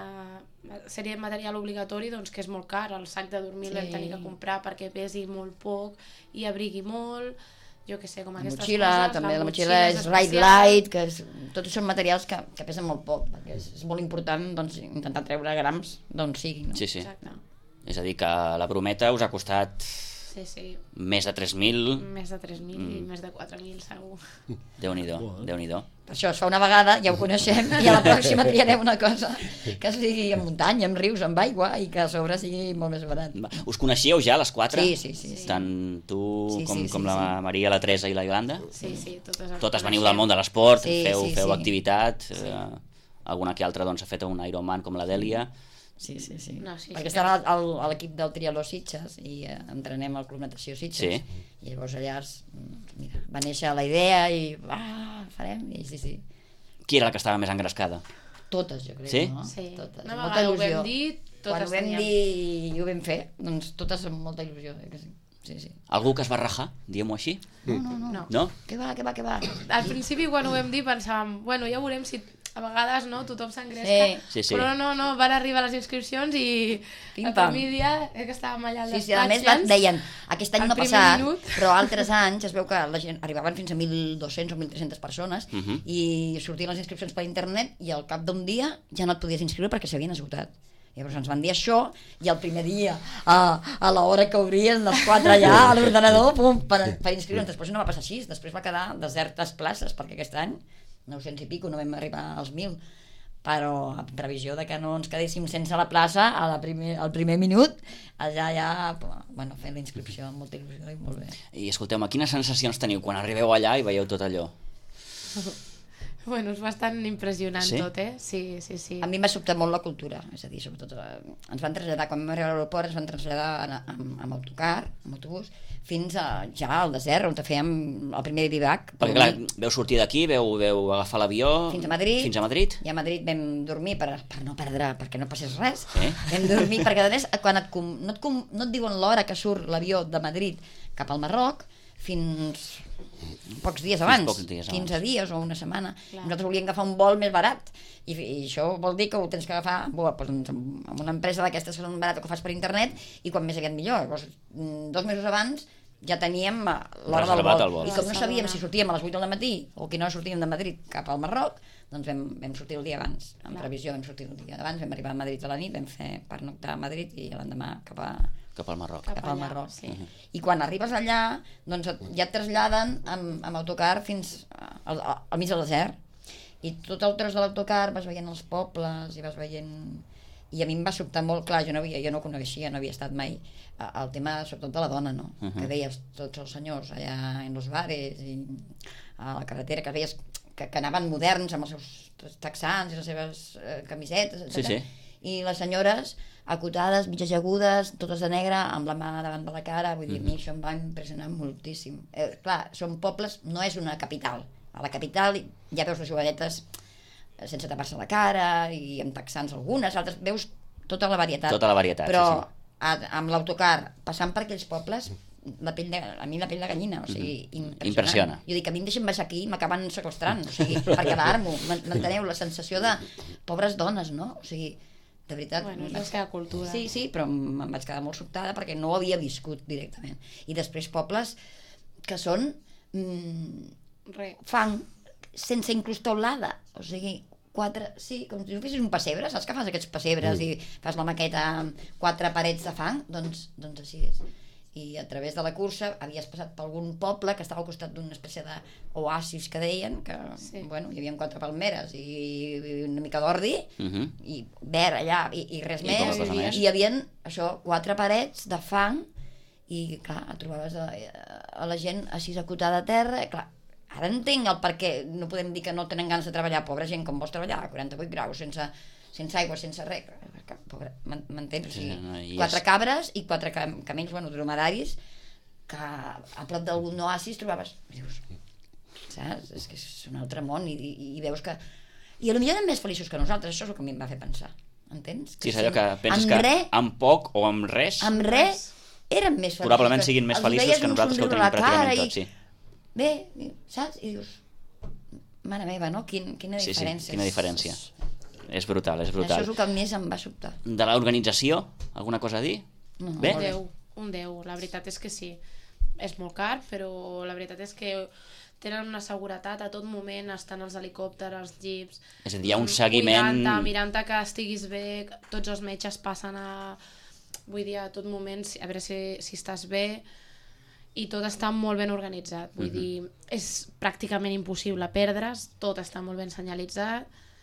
[SPEAKER 3] eh, sèrie de material obligatori doncs, que és molt car, el sac de dormir
[SPEAKER 2] Sí.
[SPEAKER 3] l'hem tenir que comprar perquè pesi molt poc i abrigui molt, jo que sé, com
[SPEAKER 2] La
[SPEAKER 3] aquestes
[SPEAKER 2] motxilla,
[SPEAKER 3] coses.
[SPEAKER 2] també, la motxilla
[SPEAKER 3] motxilla
[SPEAKER 2] és
[SPEAKER 3] especial.
[SPEAKER 2] Ride Light, que és, tots són materials que, que pesen molt poc, perquè és, és molt important doncs, intentar treure grams d'on sigui. No?
[SPEAKER 1] Sí, sí.
[SPEAKER 3] Exacte.
[SPEAKER 1] És a dir, que la brometa us ha costat
[SPEAKER 3] Sí, sí,
[SPEAKER 1] més de tres mil.
[SPEAKER 3] més de tres mil
[SPEAKER 1] Mm.
[SPEAKER 3] i més de quatre mil segur.
[SPEAKER 1] Déu-n'hi-do, Déu-n'hi-do.
[SPEAKER 2] Per això es fa una vegada, ja ho coneixem, i a la pròxima triarem una cosa que sigui en muntanya, amb rius, amb aigua, i que a sobre sigui molt més barat.
[SPEAKER 1] Va, us coneixíeu ja, les quatre?
[SPEAKER 2] Sí, sí, sí. sí.
[SPEAKER 1] Tant tu
[SPEAKER 2] Sí,
[SPEAKER 1] com,
[SPEAKER 2] sí, sí,
[SPEAKER 1] com la
[SPEAKER 2] sí.
[SPEAKER 1] Maria, la Teresa i la Iolanda?
[SPEAKER 3] Sí, sí, totes ens
[SPEAKER 1] Totes veniu
[SPEAKER 3] coneixem.
[SPEAKER 1] del món de l'esport,
[SPEAKER 2] Sí,
[SPEAKER 1] feu,
[SPEAKER 2] sí,
[SPEAKER 1] feu
[SPEAKER 2] sí.
[SPEAKER 1] activitat, eh, alguna que altra doncs, ha fet un Ironman com la Dèlia.
[SPEAKER 2] Sí, sí, sí.
[SPEAKER 3] No, sí,
[SPEAKER 2] Perquè
[SPEAKER 3] sí.
[SPEAKER 2] estem al- al- a l'equip del Trialó Sitges i eh, entrenem al Club Natació Sitges.
[SPEAKER 1] Sí.
[SPEAKER 2] I llavors allà es, mira, va néixer la idea i ah, farem, i sí, sí.
[SPEAKER 1] Qui era la que estava més engrescada?
[SPEAKER 2] Totes, jo crec,
[SPEAKER 1] Sí?
[SPEAKER 2] no?
[SPEAKER 3] Sí.
[SPEAKER 2] Totes.
[SPEAKER 3] Una
[SPEAKER 2] Molta
[SPEAKER 3] vegada ho
[SPEAKER 2] il·lusió.
[SPEAKER 3] vam dir, totes
[SPEAKER 2] Quan ho vam
[SPEAKER 3] teníem.
[SPEAKER 2] dir i ho vam fer, doncs totes amb molta il·lusió. Eh, que sí. Sí, sí.
[SPEAKER 1] Algú que es va rajar, diguem-ho així?
[SPEAKER 2] No, no, no.
[SPEAKER 3] No.
[SPEAKER 1] No?
[SPEAKER 2] Què va, què va, què va?
[SPEAKER 3] Al principi, quan ho vam dir, pensàvem, bueno, ja veurem si a vegades no, tothom s'engresca,
[SPEAKER 2] Sí.
[SPEAKER 1] Sí, sí.
[SPEAKER 3] però no, no, van arribar les inscripcions i
[SPEAKER 2] Pim,
[SPEAKER 3] el
[SPEAKER 2] pam.
[SPEAKER 3] primer dia eh, que estàvem allà al
[SPEAKER 2] Sí, sí,
[SPEAKER 3] despatx,
[SPEAKER 2] a més van, deien, aquest any
[SPEAKER 3] al
[SPEAKER 2] no ha
[SPEAKER 3] primer
[SPEAKER 2] passat,
[SPEAKER 3] minut.
[SPEAKER 2] però altres anys es veu que la gent arribaven fins a mil dos-cents o mil tres-centes persones
[SPEAKER 1] Mhm.
[SPEAKER 2] i sortien les inscripcions per internet i al cap d'un dia ja no et podies inscriure perquè s'havien esgotat. Llavors ens van dir això i el primer dia, a, a l'hora que obrien les quatre allà a l'ordenador, pum, per, per inscriure'ns. Després no va passar així, després va quedar desertes places, perquè aquest any, nou-cents i pico, no vam arribar als mil, però en previsió de que no ens quedéssim sense la plaça a la primer, al primer minut, allà ja, bueno, fent la inscripció amb molta il·lusió i molt bé.
[SPEAKER 1] I escolteu-me, quines sensacions teniu quan arribeu allà i veieu tot allò?
[SPEAKER 3] Bueno, és bastant impressionant
[SPEAKER 1] Sí?
[SPEAKER 3] tot, eh? Sí, sí, sí.
[SPEAKER 2] A mi m'ha sobtat molt la cultura, és a dir, sobretot eh, ens van traslladar, quan vam arribar a l'aeroport ens van traslladar en- amb, amb autocar, amb autobús, fins a, ja al desert, on fèiem el primer vivac.
[SPEAKER 1] Perquè clar, veu sortir d'aquí, veu, veu agafar l'avió...
[SPEAKER 2] Fins a Madrid.
[SPEAKER 1] Fins a Madrid.
[SPEAKER 2] I a Madrid vam dormir per, per no perdre, perquè no passés res.
[SPEAKER 1] Sí.
[SPEAKER 2] Vam dormir, perquè a més, quan et, com, no, et, com, no et diuen l'hora que surt l'avió de Madrid cap al Marroc, fins pocs dies abans,
[SPEAKER 1] pocs dies abans.
[SPEAKER 2] quinze dies o una setmana.
[SPEAKER 3] Clar.
[SPEAKER 2] Nosaltres volíem agafar un vol més barat i, i això vol dir que ho tens que agafar buah, doncs, amb amb una empresa d'aquestes que són barat o que fas per internet i quan més aviat millor. Llavors, mm, dos mesos abans ja teníem eh, l'hora del
[SPEAKER 1] Reservat
[SPEAKER 2] vol.
[SPEAKER 1] el vol.
[SPEAKER 2] I com no
[SPEAKER 3] Barcelona.
[SPEAKER 2] sabíem si sortíem a les vuit del matí o que no sortíem de Madrid cap al Marroc, doncs vam, vam sortir el dia abans. En
[SPEAKER 3] Clar.
[SPEAKER 2] previsió vam sortir el dia abans, vam arribar a Madrid a la nit, vam fer pernoctar a Madrid i l'endemà cap a,
[SPEAKER 1] Cap al Marroc.
[SPEAKER 3] Cap
[SPEAKER 2] cap al
[SPEAKER 3] allà,
[SPEAKER 2] Marroc.
[SPEAKER 3] sí.
[SPEAKER 2] I quan arribes allà, doncs et, ja et traslladen amb, amb autocar fins al, al mig del desert. I tot el tros de l'autocar vas veient els pobles i vas veient... I a mi em va sobtar molt, clar, jo no, havia, jo no coneixia, no havia estat mai eh, el tema sobretot de la dona, no?
[SPEAKER 1] Uh -huh.
[SPEAKER 2] Que veies tots els senyors allà en los bares i a la carretera, que veies que, que anaven moderns amb els seus texans i les seves eh, camisetes, etcètera.
[SPEAKER 1] Sí, sí.
[SPEAKER 2] I les senyores acotades, mig ajagudes, totes de negre, amb la mà davant de la cara, vull dir, a mi això em va impressionar moltíssim. Eh, clar, són pobles, no és una capital. A la capital ja veus les jovenetes eh, sense tapar-se la cara i amb texans algunes, altres veus tota la varietat.
[SPEAKER 1] Tota la varietat,
[SPEAKER 2] Però
[SPEAKER 1] sí, sí.
[SPEAKER 2] a, amb l'autocar, passant per aquells pobles, la pell de, a mi la pell de gallina, o sigui, impressionant.
[SPEAKER 1] Impressiona.
[SPEAKER 2] Jo dic, a mi em deixen baixar aquí i m'acaben sequestrant, o sigui, per quedar-m'ho. M'enteneu? La sensació de pobres dones, no? O sigui, de veritat...
[SPEAKER 3] Bueno, és la seva cultura.
[SPEAKER 2] Sí, sí, però em vaig quedar molt sobtada perquè no ho havia viscut directament. I després pobles que són mm,
[SPEAKER 3] Re.
[SPEAKER 2] fang sense inclús teulada, o sigui, quatre, sí, com si fessis un pessebre, saps que fas aquests pessebres mm. i fas la maqueta amb quatre parets de fang? Doncs, doncs així és. I a través de la cursa havies passat per algun poble que estava al costat d'una espècie d'oasis que deien, que sí. bueno, hi havia quatre palmeres i, i una mica d'ordi, uh -huh. i verd allà, i, i res
[SPEAKER 1] I
[SPEAKER 2] més,
[SPEAKER 1] i,
[SPEAKER 2] i hi havia això, quatre parets de fang, i clar, trobaves a, a la gent així acotada a terra, i clar, ara entenc el per què no podem dir que no tenen ganes de treballar, pobra gent, com vols treballar a quaranta-vuit graus, sense, sense aigua, sense res, pobra, m'entens? Sí, no, quatre és... cabres i quatre cam camells, bueno, dromedaris, que a prop d'algun oasis trobaves, dius, saps? És que és un altre món, i, i, i veus que... I potser eren més feliços que nosaltres, això és el que a mi em va fer pensar, entens?
[SPEAKER 1] Que sí, és allò que penses que res, amb poc o amb res...
[SPEAKER 2] Amb res, eren més feliços.
[SPEAKER 1] Probablement siguin més feliços que nosaltres, que ho tenim pràcticament tot, sí.
[SPEAKER 2] Bé, saps? I dius, mare meva, no? Quin, quina diferència.
[SPEAKER 1] Sí, sí, quina diferència. És brutal, és brutal.
[SPEAKER 2] Això és el que més em va sobtar.
[SPEAKER 1] De l'organització, alguna cosa a dir?
[SPEAKER 2] No,
[SPEAKER 1] bé?
[SPEAKER 3] Un deu, un deu, la veritat és que sí. És molt car, però la veritat és que tenen una seguretat a tot moment, estan els helicòpters, els jeeps...
[SPEAKER 1] És a dir, hi ha un seguiment...
[SPEAKER 3] Mirant-te, mirant-te que estiguis bé, tots els metges passen a... Vull dir, a tot moment, a veure si, si estàs bé... i tot està molt ben organitzat, vull uh-huh. dir, és pràcticament impossible perdre's, tot està molt ben senyalitzat,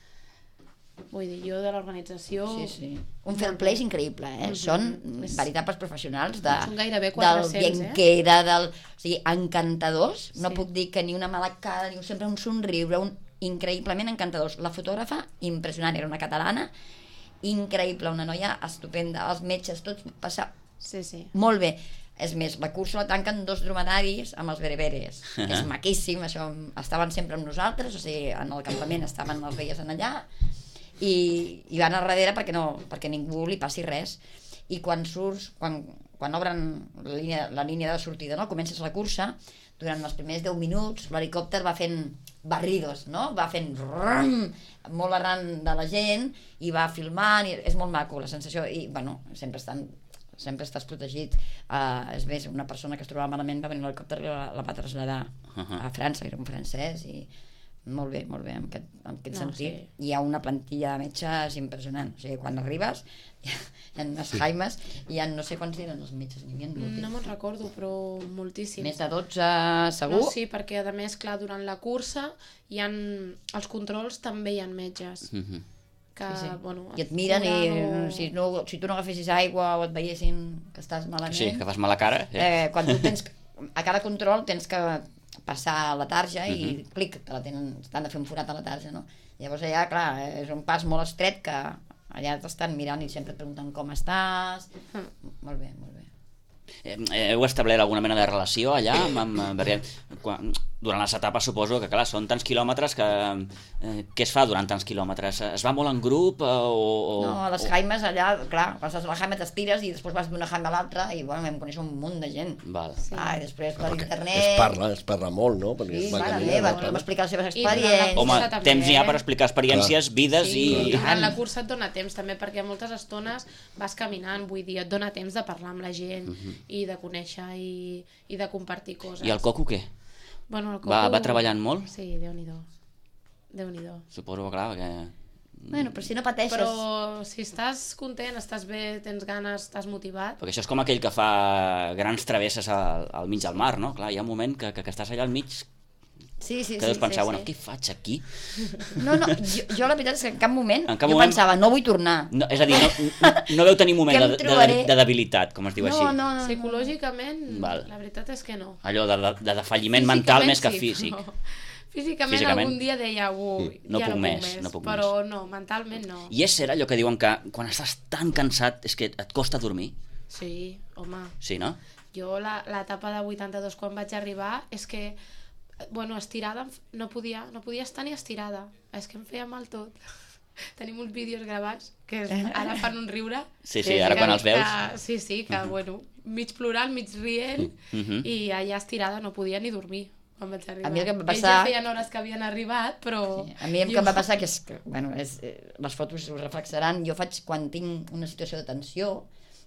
[SPEAKER 3] vull dir, jo de l'organització...
[SPEAKER 2] Sí, sí. Un fair play és increïble, eh? Uh-huh. Són és... veritables professionals de,
[SPEAKER 3] són gairebé quatre-cents,
[SPEAKER 2] del bienquera, eh? del... O sigui, encantadors, sí. No puc dir que ni una mala cara, ni sempre un somriure, un... increïblement encantadors. La fotògrafa, impressionant, era una catalana, increïble, una noia estupenda, els metges, tots passar
[SPEAKER 3] sí, sí.
[SPEAKER 2] molt bé. És més, la cursa la tanquen dos dromedaris amb els bereberes. Uh-huh. És maquíssim, això, estaven sempre amb nosaltres, o sigui, en el campament estaven els veies en allà, i, i van a darrere perquè, no, perquè ningú li passi res. I quan surts, quan, quan obren la línia, la línia de sortida, no? Comences la cursa, durant els primers deu minuts l'helicòpter va fent barridos, no? Va fent rum, molt arran de la gent, i va filmant, i és molt maco la sensació, i bueno, sempre estan sempre estàs protegit. Uh, és més, una persona que es trobava malament va venir a l'helicòpter i la, la va traslladar uh-huh. a França, era un francès, i molt bé, molt bé en aquest, en aquest no, sentit. Sí. Hi ha una plantilla de metges impressionant, o sigui, quan arribes hi ha, hi ha unes jaimes, i hi ha no sé quants eren els metges, n'hi havia moltíssims.
[SPEAKER 3] No me'n recordo, però moltíssims.
[SPEAKER 2] Més de dotze segur?
[SPEAKER 3] No, sí, perquè a més, clar, durant la cursa hi ha els controls, també hi ha metges. Uh-huh. Que, sí, sí. Bueno,
[SPEAKER 2] i et miren i o... si, no, si tu no agafessis aigua o et veiessin que estàs malament,
[SPEAKER 1] sí, que fas mala cara, sí.
[SPEAKER 2] eh, quan tu tens a cada control tens que passar la tarja i uh-huh. clic, te la tenen, t'han de fer un forat a la tarja, no? Llavors allà, clar, és un pas molt estret que allà t'estan mirant i sempre et pregunten com estàs. uh-huh. Molt bé, molt bé.
[SPEAKER 1] Eh, heu establert alguna mena de relació allà amb, amb, amb, quan, durant les etapes suposo que clar, són tants quilòmetres que eh, què es fa durant tants quilòmetres? Es va molt en grup o, o,
[SPEAKER 2] no, a les jaimes allà, clar, quan estàs a la jaima t'estires i després vas d'una jaima a l'altra i bueno, vam conèixer un munt de gent.
[SPEAKER 1] Val.
[SPEAKER 2] Sí. Ah, i després per internet
[SPEAKER 4] es parla, es parla molt, no? Perquè
[SPEAKER 2] sí,
[SPEAKER 4] va
[SPEAKER 2] mare meva, tothom explicar les seves experiències.
[SPEAKER 1] Home, temps n'hi ha per explicar experiències, clar. Vides
[SPEAKER 3] sí,
[SPEAKER 1] i...
[SPEAKER 3] i durant la cursa et dona temps també, perquè moltes estones vas caminant, vull dir, et dona temps de parlar amb la gent uh-huh. i de conèixer i, i de compartir coses.
[SPEAKER 1] I el Coco què?
[SPEAKER 3] Bueno, el Coco...
[SPEAKER 1] Va, va treballant molt?
[SPEAKER 3] Sí, Déu-n'hi-do. Déu-n'hi-do.
[SPEAKER 1] Suposo que clar, que...
[SPEAKER 2] Bueno, però si no pateixes...
[SPEAKER 3] Però si estàs content, estàs bé, tens ganes, estàs motivat...
[SPEAKER 1] Perquè això és com aquell que fa grans travesses al, al mig del mar, no? Clar, hi ha un moment que, que, que estàs allà al mig
[SPEAKER 2] sí, sí,
[SPEAKER 1] que deus
[SPEAKER 2] sí,
[SPEAKER 1] pensar,
[SPEAKER 2] sí,
[SPEAKER 1] bueno,
[SPEAKER 2] sí.
[SPEAKER 1] què faig aquí?
[SPEAKER 2] No, no, jo, jo la veritat és que en cap moment
[SPEAKER 1] en cap
[SPEAKER 2] jo
[SPEAKER 1] moment...
[SPEAKER 2] pensava, no vull tornar.
[SPEAKER 1] No, és a dir, no, no, no veu tenir moment de, de, de debilitat, com es diu
[SPEAKER 2] no,
[SPEAKER 1] així.
[SPEAKER 2] No, no,
[SPEAKER 3] psicològicament,
[SPEAKER 1] Val.
[SPEAKER 3] La veritat és que no.
[SPEAKER 1] Allò de, de, de defalliment mental més que
[SPEAKER 3] sí,
[SPEAKER 1] físic.
[SPEAKER 3] Però... Físicament,
[SPEAKER 1] Físicament
[SPEAKER 3] algun dia deia, ui,
[SPEAKER 1] no
[SPEAKER 3] ja
[SPEAKER 1] puc
[SPEAKER 3] no
[SPEAKER 1] més,
[SPEAKER 3] puc més,
[SPEAKER 1] no puc
[SPEAKER 3] però
[SPEAKER 1] més.
[SPEAKER 3] no, mentalment no.
[SPEAKER 1] I és cert allò que diuen que quan estàs tan cansat és que et costa dormir?
[SPEAKER 3] Sí, home.
[SPEAKER 1] Sí, no?
[SPEAKER 3] Jo l'etapa de vuitanta-dos quan vaig arribar és que, bueno, estirada no podia, no podia estar ni estirada, és que em feia mal tot. Tenim uns vídeos gravats que ara fan un riure.
[SPEAKER 1] Sí, sí, ara quan els veus...
[SPEAKER 3] Que, sí, sí, que uh-huh. bueno, mig plorant, mig rient, uh-huh. i allà estirada no podia ni dormir. A mi el que em va passar... Ells ja feien hores que havien arribat, però...
[SPEAKER 2] Sí, a mi el que jo... em va passar que és que, bueno, és, les fotos ho reflexaran, jo faig quan tinc una situació de tensió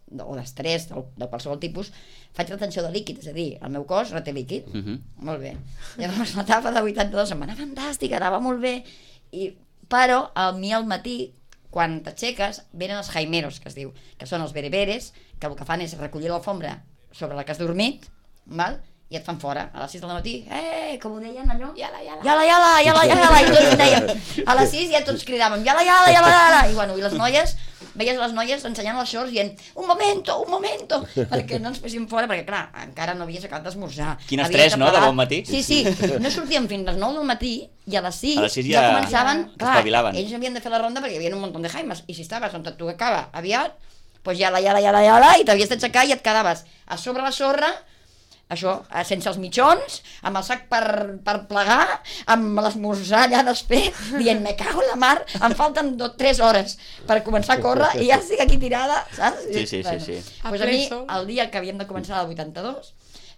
[SPEAKER 2] o d'estrès, de, de qualsevol tipus, faig retenció de líquid, és a dir, el meu cos reté líquid. Uh -huh. Molt bé. Llavors l'etapa de vuitanta-dos em va anar fantàstica, anava molt bé, i, però a mi al matí, quan t'aixeques, venen els jaimeros, que es diu, que són els bereberes, que el que fan és recollir l'alfombra sobre la que has dormit, val? I et fan fora, a les sis del matí, eh, com ho deien allò?
[SPEAKER 3] Yala, yala.
[SPEAKER 2] Yala, yala, yala, yala, i tots dèiem, a les sis ja tots cridàvem, yala, yala, yala, yala, i bueno, i les noies, veies les noies ensenyant els shorts dient, un momento, un momento, perquè no ens fessin fora, perquè clar, encara no havies acabat d'esmorzar.
[SPEAKER 1] Quin estrès, no?, de bon matí.
[SPEAKER 2] Sí, sí, no sortíem fins a les nou del matí i a les sis,
[SPEAKER 1] a les sis
[SPEAKER 2] ja,
[SPEAKER 1] ja
[SPEAKER 2] començaven, clar,
[SPEAKER 1] espavilaven.
[SPEAKER 2] ells havien de fer la ronda perquè hi havia un munt de jaimes, i si estaves on et tocava aviat, doncs yala, yala, yala, yala, i t'havies d'aixecar i et quedaves a sobre la sorra, això, sense els mitjons, amb el sac per, per plegar, amb l'esmorzar allà després, dient, me cago en la mar, em falten dos, tres hores per començar a córrer i ja estic aquí tirada, saps?
[SPEAKER 1] Sí, sí,
[SPEAKER 2] bueno,
[SPEAKER 1] sí, sí.
[SPEAKER 2] Pues a mi, el dia que havíem de començar el vuitanta-dos,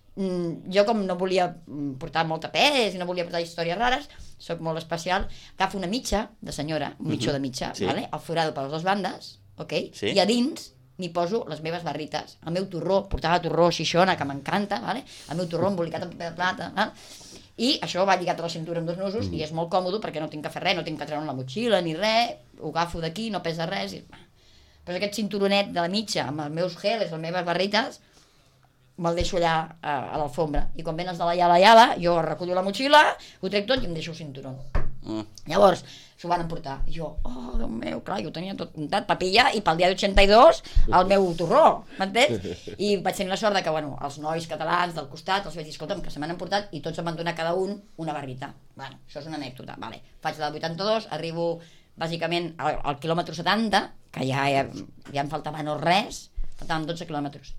[SPEAKER 2] jo com no volia portar molta pes i no volia portar històries rares, soc molt especial, agafo una mitja de senyora, un mitjó de mitja, sí. Vale? El forado per les dues bandes, ok? Sí. I a dins m'hi poso les meves barrites, el meu torró, portava torró xixona, que m'encanta, vale? El meu torró embolicat en paper de plata, vale? I això va lligat a la cintura amb dos nusos, mm. i és molt còmode perquè no tinc que fer res, no tinc que treure la motxilla ni res, ho agafo d'aquí, no pesa res, i... però aquest cinturonet de la mitja, amb els meus geles, les meves barrites, me'l deixo allà a, a l'alfombra, i quan venen els de la Yala Yala, jo recullo la motxilla, ho trec tot i em deixo el cinturó. Mm. Llavors, s'ho van emportar. I jo, oh, Déu meu, clar, jo ho tenia tot comptat, papilla, i pel dia d'oitanta-dos el meu torró, m'entens? I vaig tenir la sort de que, bueno, els nois catalans del costat, els vaig dir, escolta'm, que se m'han emportat, i tots em van donar cada un una barrita. Bueno, això és una anècdota, vale. Faig la del vuitanta-dos, arribo, bàsicament, al, al quilòmetre setanta, que ja, ja, ja em faltava no res, faltaven dotze quilòmetres.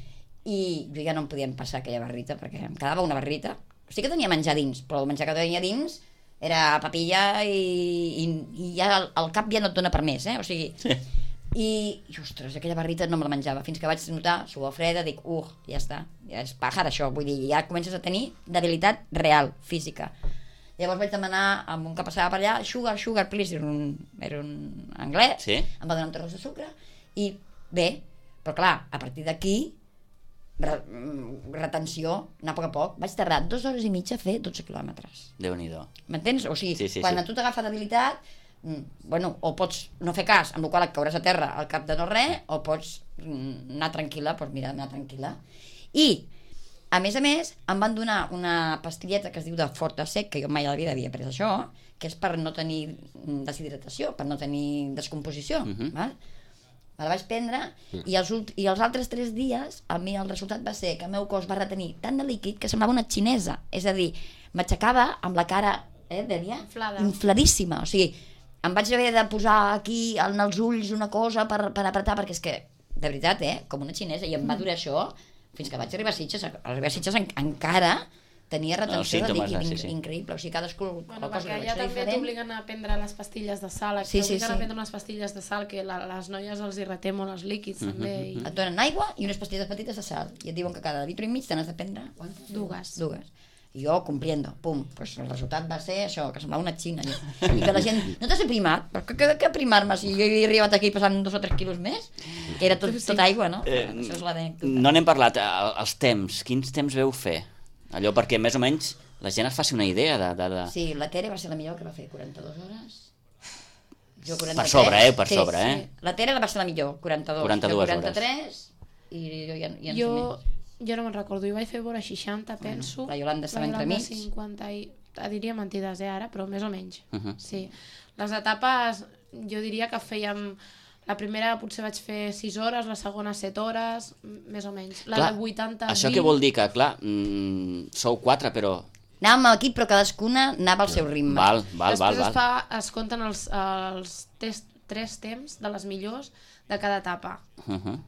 [SPEAKER 2] I jo ja no em podia passar aquella barrita, perquè em quedava una barrita. Sí que tenia menjar dins, però el menjar que tenia dins era papilla i, i, i ja el, el cap ja no et dona per més, eh? O sigui... Sí. I, i, ostres, aquella barrita no me la menjava, fins que vaig notar suor freda, dic, uh, ja està, ja és pàjar això, vull dir, ja comences a tenir debilitat real, física. Llavors vaig demanar a un que passava per allà, sugar, sugar, please, era un, era un anglès, sí? Em va donar un tros de sucre, i bé, però clar, a partir d'aquí, Re, retenció, anar a poc a poc, vaig tardar dues hores i mitja a fer dotze quilòmetres.
[SPEAKER 1] Déu-n'hi-do.
[SPEAKER 2] M'entens? O sigui, sí, sí, quan sí. a tu t'agafa debilitat, bueno, o pots no fer cas, amb la qual et cauràs a terra al cap de no res, o pots anar tranquil·la, doncs mira, anar tranquil·la. I, a més a més, em van donar una pastilleta que es diu de Fortasec, que jo mai a la vida havia pres això, que és per no tenir deshidratació, per no tenir descomposició, uh-huh. val? Me la vaig prendre i els, i els altres tres dies a mi el resultat va ser que el meu cos va retenir tant de líquid que semblava una xinesa, és a dir, m'aixecava amb la cara eh, deia, infladíssima, o sigui, em vaig haver de posar aquí en els ulls una cosa per, per apretar, perquè és que, de veritat, eh, com una xinesa, i em va durar això fins que vaig arribar a Sitges, a arribar a Sitges en, encara tenia retenció no, de líquid sí, sí. increïble, o sigui, cadascú
[SPEAKER 3] bueno, perquè allà també t'obliguen a prendre les pastilles de sal, sí, t'obliguen sí, sí. a prendre unes pastilles de sal que la, les noies els hi reté molt els líquids uh -huh, també i...
[SPEAKER 2] et donen aigua i unes pastilles petites de sal i et diuen que cada litro i mig te n'has de prendre
[SPEAKER 3] dues.
[SPEAKER 2] dues i jo compliendo, pum, pues el resultat va ser això, que semblava una xina jo. I que la gent, no t'has primat? Però què, què, què primar-me si jo he arribat aquí passant dos o tres quilos més? Que era tot, sí. tot aigua, no? Eh, això és l'anècdota.
[SPEAKER 1] No n'hem parlat, els temps, quins temps veu fer? Allò perquè més o menys la gent es faci una idea de... de, de...
[SPEAKER 2] Sí, la Tere va ser la millor, que va fer quaranta-dues hores. Jo quaranta-tres.
[SPEAKER 1] Per sobre, eh? Per
[SPEAKER 2] sí,
[SPEAKER 1] sobre,
[SPEAKER 2] sí.
[SPEAKER 1] eh?
[SPEAKER 2] La Tere va ser la millor, quaranta-dos.
[SPEAKER 1] quaranta-dues
[SPEAKER 2] quaranta-tres, i jo ja, ja no
[SPEAKER 3] jo,
[SPEAKER 2] sé més.
[SPEAKER 3] Jo no me'n recordo, jo vaig fer vora seixanta, penso.
[SPEAKER 2] Bueno, la Iolanda estava entre mig.
[SPEAKER 3] cinquanta i... diria mentides, eh, ara, però més o menys.
[SPEAKER 1] Uh -huh.
[SPEAKER 3] Sí. Les etapes, jo diria que fèiem... La primera potser vaig fer sis hores, la segona set hores, més o menys. La
[SPEAKER 1] clar,
[SPEAKER 3] de vuitanta...
[SPEAKER 1] Això què vol dir? Que, clar, mm, sou quatre, però...
[SPEAKER 2] Anàvem a l'equip, però cadascuna anava al seu ritme.
[SPEAKER 1] Val, val,
[SPEAKER 3] Després
[SPEAKER 1] val,
[SPEAKER 3] es, fa, es compten els, els tres, tres temps de les millors de cada etapa.
[SPEAKER 1] Uh -huh.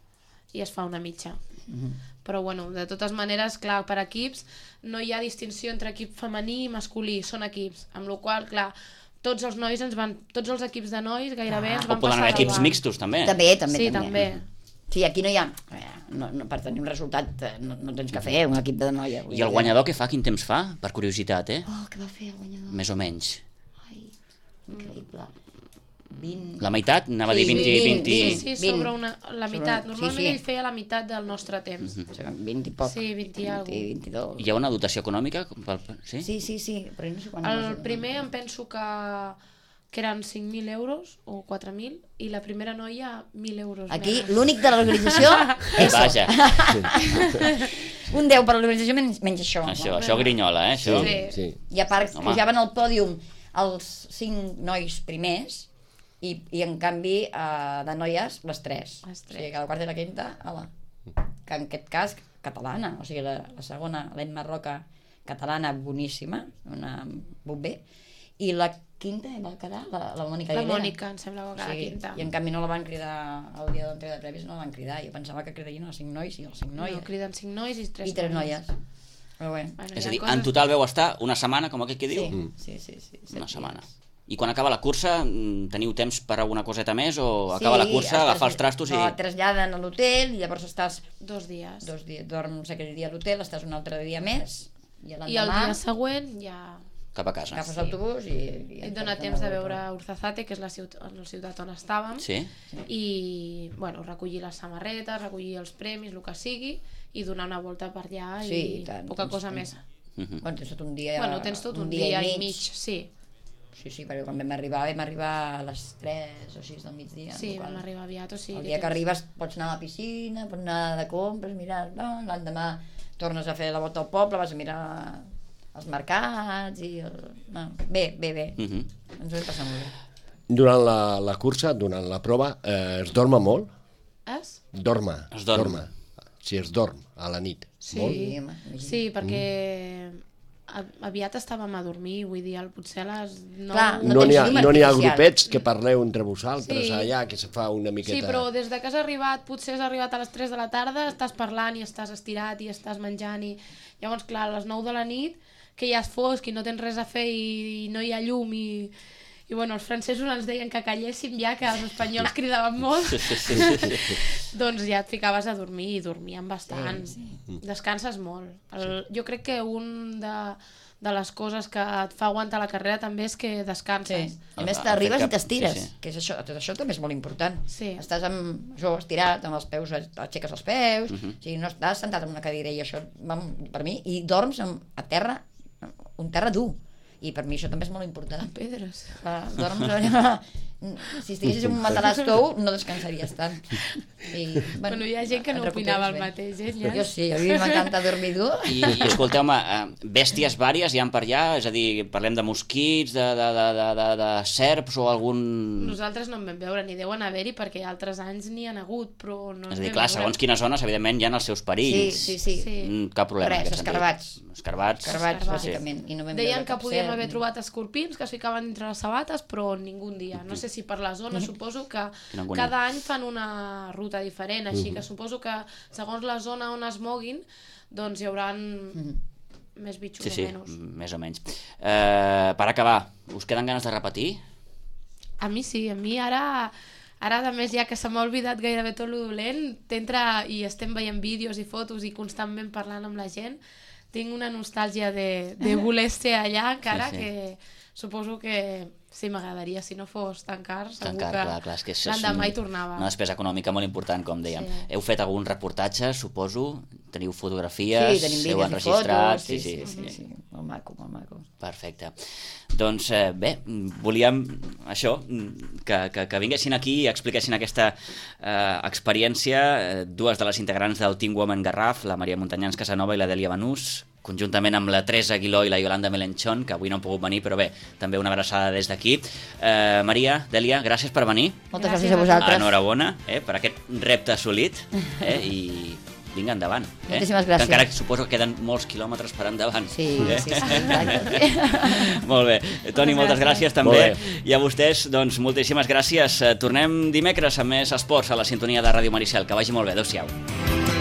[SPEAKER 3] I es fa una mitja.
[SPEAKER 2] Uh -huh.
[SPEAKER 3] Però, bueno, de totes maneres, clar, per equips no hi ha distinció entre equip femení i masculí, són equips. Amb la qual cosa, clar, tots els nois ens van, tots els equips de nois gairebé ah, ens van passar.
[SPEAKER 1] O poden haver equips mixtos, també.
[SPEAKER 2] També, també.
[SPEAKER 3] Sí,
[SPEAKER 2] també.
[SPEAKER 3] també.
[SPEAKER 2] Sí, aquí no hi ha... No, no, per tenir un resultat no, no tens que fer un equip de noia.
[SPEAKER 1] I el guanyador què fa? Quin temps fa? Per curiositat, eh?
[SPEAKER 2] Oh, què va fer el guanyador?
[SPEAKER 1] Més o menys.
[SPEAKER 2] Ai, increïble. vint...
[SPEAKER 1] La meitat? Anava a dir
[SPEAKER 2] Sí,
[SPEAKER 1] vint,
[SPEAKER 2] vint,
[SPEAKER 1] vint,
[SPEAKER 3] Sí, sí,
[SPEAKER 2] vint.
[SPEAKER 3] sobre una, la meitat.
[SPEAKER 2] Sobre-
[SPEAKER 3] Normalment
[SPEAKER 2] sí, sí.
[SPEAKER 3] ell feia la meitat del nostre temps.
[SPEAKER 2] O sigui, vint i poc.
[SPEAKER 3] Sí, vint i alguna cosa.
[SPEAKER 2] vint-i-dos.
[SPEAKER 1] Hi ha una dotació econòmica? Pel... Sí?
[SPEAKER 2] Sí, sí, sí, però no sé quan...
[SPEAKER 3] El primer em penso que, que eren cinc mil euros o quatre mil i la primera noia mil euros.
[SPEAKER 2] Aquí
[SPEAKER 3] menys.
[SPEAKER 2] l'únic de l'organització és
[SPEAKER 1] Vaja,
[SPEAKER 2] un deu per l'organització menys, menys això.
[SPEAKER 1] això,
[SPEAKER 2] no?
[SPEAKER 1] això grinyola, eh? Això.
[SPEAKER 3] Sí.
[SPEAKER 4] Sí.
[SPEAKER 2] I a part
[SPEAKER 1] Home.
[SPEAKER 2] pujaven al pòdium els cinc nois primers i, i en canvi eh, de noies les tres.
[SPEAKER 3] Les tres.
[SPEAKER 2] O sigui, cada quarta i la quinta, hola. Que en aquest cas, catalana, o sigui, la, la segona, l'Emma Roca, catalana, boníssima, una bomber, i la quinta va quedar la, la Mònica
[SPEAKER 3] La
[SPEAKER 2] Aguilera.
[SPEAKER 3] Mònica, em sembla que va quedar quinta.
[SPEAKER 2] I en canvi no la van cridar el dia d'entrega de premis, no la van cridar. Jo pensava que cridarien els cinc nois i els cinc noies.
[SPEAKER 3] No, criden cinc nois i tres
[SPEAKER 2] I tres noies. Però bé.
[SPEAKER 3] Bueno,
[SPEAKER 1] És
[SPEAKER 3] hi
[SPEAKER 1] a
[SPEAKER 3] ha
[SPEAKER 1] dir,
[SPEAKER 3] coses-
[SPEAKER 1] en total veu estar una setmana, com aquell que diu?
[SPEAKER 2] Sí, sí, sí, sí, set
[SPEAKER 1] Una
[SPEAKER 2] dies.
[SPEAKER 1] setmana. I quan acaba la cursa, mm, teniu temps per alguna coseta més o acaba la cursa,
[SPEAKER 2] estàs-
[SPEAKER 1] agafar els trastos i...
[SPEAKER 2] no, et traslladen a l'hotel i llavors estàs
[SPEAKER 3] Dos dies.
[SPEAKER 2] dos dies, dorms aquell dia a l'hotel, estàs un altre dia més i
[SPEAKER 3] I el
[SPEAKER 2] l'endemà
[SPEAKER 3] dia següent ja...
[SPEAKER 1] cap a casa.
[SPEAKER 2] agafes l'autobús i, i
[SPEAKER 3] Et
[SPEAKER 2] et
[SPEAKER 3] dona
[SPEAKER 2] porten
[SPEAKER 3] temps
[SPEAKER 2] a
[SPEAKER 3] de
[SPEAKER 2] l'aeroport.
[SPEAKER 3] veure Urzazate, que és la ciutat, la ciutat on estàvem,
[SPEAKER 1] Sí?
[SPEAKER 3] i bueno, recollir les samarretes, recollir els premis, el que sigui, i donar una volta per allà
[SPEAKER 2] Sí,
[SPEAKER 3] i
[SPEAKER 2] i tant,
[SPEAKER 3] poca
[SPEAKER 2] tens
[SPEAKER 3] cosa
[SPEAKER 2] temps.
[SPEAKER 3] més.
[SPEAKER 1] Mhm.
[SPEAKER 2] Bueno, tens tot un dia...
[SPEAKER 3] Bueno, tens tot un, dia, i mig, sí.
[SPEAKER 2] Sí, sí, perquè quan vam arribar, vam arribar a les tres o sis del migdia.
[SPEAKER 3] Sí,
[SPEAKER 2] amb la qual
[SPEAKER 3] vam arribar aviat, o sigui...
[SPEAKER 2] El dia que arribes pots anar a la piscina, pots anar de compres, mirar, no? L'endemà tornes a fer la volta al poble, vas a mirar els mercats i... El... No, bé, bé, bé.
[SPEAKER 1] Mhm.
[SPEAKER 2] Ens ho hem passat molt bé.
[SPEAKER 4] Durant la, la cursa, durant la prova, eh, es dorma molt?
[SPEAKER 3] És?
[SPEAKER 4] Dorma.
[SPEAKER 1] Es dorm.
[SPEAKER 4] Dorma. Si es dorm a la nit.
[SPEAKER 3] Sí,
[SPEAKER 2] Molt bé, home, imagina't.
[SPEAKER 3] sí, perquè a- aviat estàvem a dormir, vull dir, al- potser a les nou...
[SPEAKER 2] Clar,
[SPEAKER 4] No
[SPEAKER 2] No
[SPEAKER 4] n'hi ha,
[SPEAKER 2] tens llum
[SPEAKER 4] no n'hi ha
[SPEAKER 2] artificial.
[SPEAKER 4] grupets que parleu entre vosaltres
[SPEAKER 3] Sí.
[SPEAKER 4] allà, que se fa una miqueta...
[SPEAKER 3] Sí, però des de que has arribat, potser has arribat a les tres de la tarda, estàs parlant i estàs estirat i estàs menjant i... Llavors, clar, a les nou de la nit, que ja és fosc i no tens res a fer i, i no hi ha llum i... I bueno, els francesos ens deien que calléssim ja, que els espanyols cridaven molt. Doncs ja et ficaves a dormir i dormíem bastant.
[SPEAKER 2] Sí,
[SPEAKER 3] Descanses molt. El, jo crec que un de, de les coses que et fa aguantar la carrera també és que descanses.
[SPEAKER 2] Sí. A més,
[SPEAKER 1] El- el
[SPEAKER 2] t'arribes
[SPEAKER 1] fet
[SPEAKER 2] i
[SPEAKER 1] que-
[SPEAKER 2] t'estires,
[SPEAKER 1] sí, sí.
[SPEAKER 2] que és això, tot això també és molt important.
[SPEAKER 3] Sí.
[SPEAKER 2] Estàs amb, això, estirat, amb els peus, aixeques els peus, o sigui, no estàs sentat en una cadira i això, vam, per mi, i dorms amb, a terra, un terra dur. I per mi això també és molt important.
[SPEAKER 3] Pedres.
[SPEAKER 2] Uh, dorms allà... Si estiguessis en un matalàs tou, no descansaries tant. I,
[SPEAKER 3] Bueno, hi ha gent que
[SPEAKER 2] et
[SPEAKER 3] no
[SPEAKER 2] recuperes
[SPEAKER 3] opinava el
[SPEAKER 2] bé.
[SPEAKER 3] mateix, eh, Llans?
[SPEAKER 2] Jo sí, a mi m'encanta dormir dur.
[SPEAKER 1] I, i escolteu-me, eh, bèsties vàries hi ha per allà? És a dir, parlem de mosquits, de, de, de, de, de, de serps o algun...
[SPEAKER 3] Nosaltres no en vam veure, ni deuen haver-hi, perquè altres anys n'hi han hagut, però no
[SPEAKER 1] És a
[SPEAKER 3] en
[SPEAKER 1] dir,
[SPEAKER 3] vam
[SPEAKER 1] clar,
[SPEAKER 3] veure.
[SPEAKER 1] segons quines zones, evidentment, hi ha els seus
[SPEAKER 2] Sí,
[SPEAKER 1] perills.
[SPEAKER 2] sí, sí.
[SPEAKER 3] Sí.
[SPEAKER 1] Mm, cap problema.
[SPEAKER 2] Res,
[SPEAKER 1] en aquest sentit.
[SPEAKER 2] escarabats.
[SPEAKER 1] Escarabats.
[SPEAKER 2] Escarabats,
[SPEAKER 3] Escarabats.
[SPEAKER 2] bàsicament. I no vam
[SPEAKER 3] Deien
[SPEAKER 2] veure
[SPEAKER 3] que
[SPEAKER 2] cap
[SPEAKER 3] podíem
[SPEAKER 2] serp,
[SPEAKER 3] haver
[SPEAKER 2] ni-
[SPEAKER 3] trobat escorpins que es ficaven dintre les sabates, però ningú dia. No sé si per la zona, suposo que
[SPEAKER 1] Quina angúnia.
[SPEAKER 3] cada any fan una ruta diferent, així que suposo que segons la zona on es moguin, doncs hi haurà més bitxos
[SPEAKER 1] Sí, sí,
[SPEAKER 3] o menys.
[SPEAKER 1] més o menys. Eh, per acabar, us queden ganes de repetir?
[SPEAKER 3] A mi sí, a mi ara... Ara, a més, ja que se m'ha oblidat gairebé tot lo dolent, t'entra i estem veient vídeos i fotos i constantment parlant amb la gent, tinc una nostàlgia de, de voler ser allà encara,
[SPEAKER 1] Sí, sí.
[SPEAKER 3] que suposo que sí m'agradaria, si no fos tan car, segur
[SPEAKER 1] Tan car,
[SPEAKER 3] que
[SPEAKER 1] clar, clar, és que és, és
[SPEAKER 3] l'endemà
[SPEAKER 1] un-
[SPEAKER 3] hi tornava.
[SPEAKER 1] una despesa econòmica molt important, com dèiem.
[SPEAKER 3] Sí.
[SPEAKER 1] Heu fet algun reportatge, suposo? Teniu fotografies?
[SPEAKER 2] Sí, tenim
[SPEAKER 1] heu
[SPEAKER 2] vídeos i
[SPEAKER 1] enregistrat?
[SPEAKER 2] fotos. Sí, sí, sí, sí, sí. Molt maco, molt maco.
[SPEAKER 1] Perfecte. Doncs eh, bé, volíem això, que, que, que vinguessin aquí i expliquessin aquesta eh, experiència, eh, dues de les integrants del Team Women Garraf, la Maria Montanyans Casanova i la Dèlia Banús, conjuntament amb la Teresa Aguiló i la Yolanda Melenchón, que avui no han pogut venir, però bé, també una abraçada des d'aquí. Eh, Maria, Dèlia, gràcies per venir.
[SPEAKER 2] Moltes
[SPEAKER 3] Gràcies
[SPEAKER 2] gràcies, a
[SPEAKER 3] a
[SPEAKER 2] vosaltres.
[SPEAKER 1] Enhorabona eh, per aquest repte assolit eh, i vinga, endavant. Eh?
[SPEAKER 2] Moltíssimes gràcies.
[SPEAKER 1] Que encara suposo que queden molts quilòmetres per endavant.
[SPEAKER 2] Sí,
[SPEAKER 1] eh?
[SPEAKER 2] sí, sí, exacte. Sí.
[SPEAKER 1] Molt bé. Toni, moltes gràcies,
[SPEAKER 3] gràcies.
[SPEAKER 1] també.
[SPEAKER 4] Molt bé.
[SPEAKER 1] I a vostès, doncs, moltíssimes gràcies. Eh, Tornem dimecres amb més esports a la sintonia de Ràdio Maricel. Que vagi molt bé. Adéu-siau.